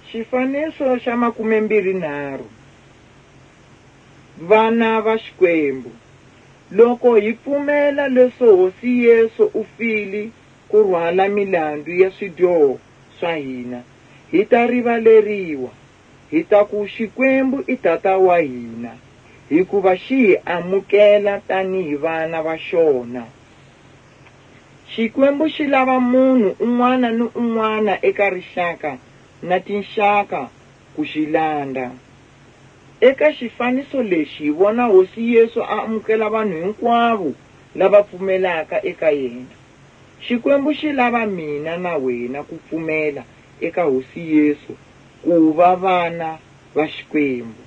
Xifaniso xa 23. Vana va Xikwembu. Loko hi pfumela leswo Hosi Yesu u file ku rhwala milandzu ya swidyoho swa hina, hi ta rivaleriwa. Hi ta ku Xikwembu i tata wa hina, hikuva xi hi amukela tanihi vana va xona. Xikwembu xi lava munhu un'wana ni un'wana eka rixaka na tinxaka ku xi landza. Eka xifaniso lexi hi vona Hosi Yesu a amukela vanhu hinkwavo lava pfumelaka eka yena. Xikwembu xi lava mina na wena ku pfumela eka Hosi Yesu ku va vana va Xikwembu.